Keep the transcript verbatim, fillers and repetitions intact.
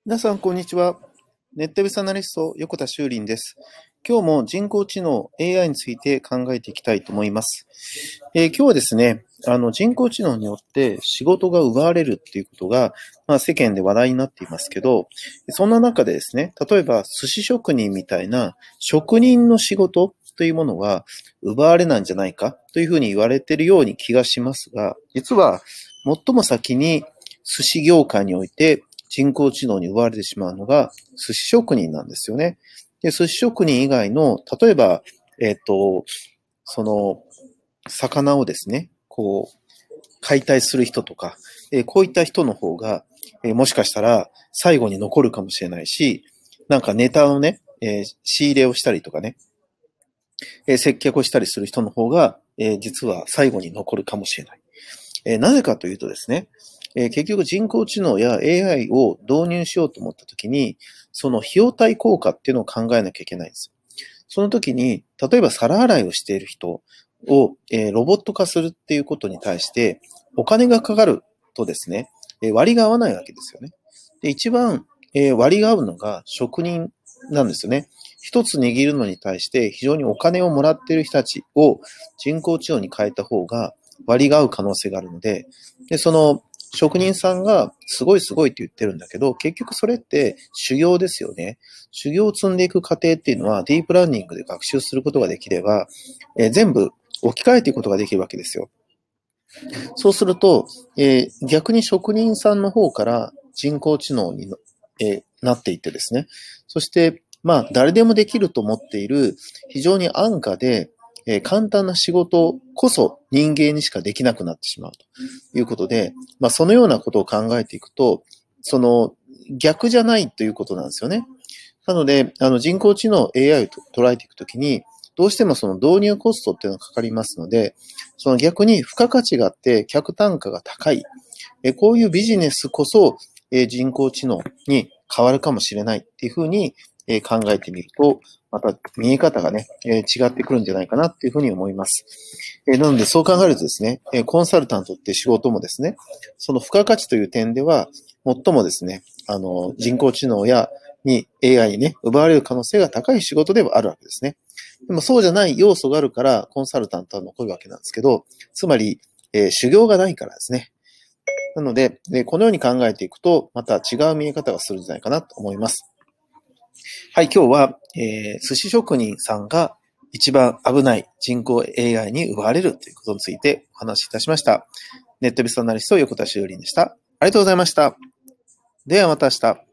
皆さん、こんにちは。ネットビスアナリスト、横田修林です。今日も人工知能 エーアイ について考えていきたいと思います。えー今日はですね、あの人工知能によって仕事が奪われるっていうことが、まあ、世間で話題になっていますけど、そんな中でですね、例えば寿司職人みたいな職人の仕事というものは奪われないんじゃないかというふうに言われているように気がしますが、実は最も先に寿司業界において人工知能に奪われてしまうのが寿司職人なんですよね。で、寿司職人以外の、例えば、えっと、その、魚をですね、こう、解体する人とか、えーこういった人の方が、えーもしかしたら最後に残るかもしれないし、なんかネタをね、えー仕入れをしたりとかね、えー接客をしたりする人の方が、えー実は最後に残るかもしれない。えーなぜかというとですね、えー結局人工知能や エーアイ を導入しようと思ったときに、その費用対効果っていうのを考えなきゃいけないんです。その時に、例えば皿洗いをしている人を、えーロボット化するっていうことに対して、お金がかかるとですね、えー割が合わないわけですよね。で、一番、えー割が合うのが職人なんですよね。一つ握るのに対して非常にお金をもらっている人たちを人工知能に変えた方が割が合う可能性があるので、で、その職人さんがすごいすごいって言ってるんだけど、結局それって修行ですよね。修行を積んでいく過程っていうのはディープラーニングで学習することができれば、えー全部置き換えていくことができるわけですよ。そうすると、えー逆に職人さんの方から人工知能に、えーなっていってですね。そして、まあ、誰でもできると思っている非常に安価で、えー簡単な仕事こそ人間にしかできなくなってしまうということで、まあ、そのようなことを考えていくと、その逆じゃないということなんですよね。なので、あの人工知能 エーアイ を捉えていくときに、どうしてもその導入コストっていうのがかかりますので、その逆に付加価値があって客単価が高い。えこういうビジネスこそ、え人工知能に変わるかもしれないっていうふうに、え考えてみると、また見え方がね、え違ってくるんじゃないかなっていうふうに思います。えなのでそう考えるとですね、えコンサルタントって仕事もですね、その付加価値という点では、最もですね、あの、人工知能やに エーアイ にね、奪われる可能性が高い仕事ではあるわけですね。でもそうじゃない要素があるから、コンサルタントは残るわけなんですけど、つまり、えー修行がないからですね。なので、えーこのように考えていくと、また違う見え方がするんじゃないかなと思います。はい、今日は、えー寿司職人さんが一番危ない人工 エーアイ に奪われるということについてお話しいたしました。ネットビスアナリスト横田修林でした。ありがとうございました。ではまた明日。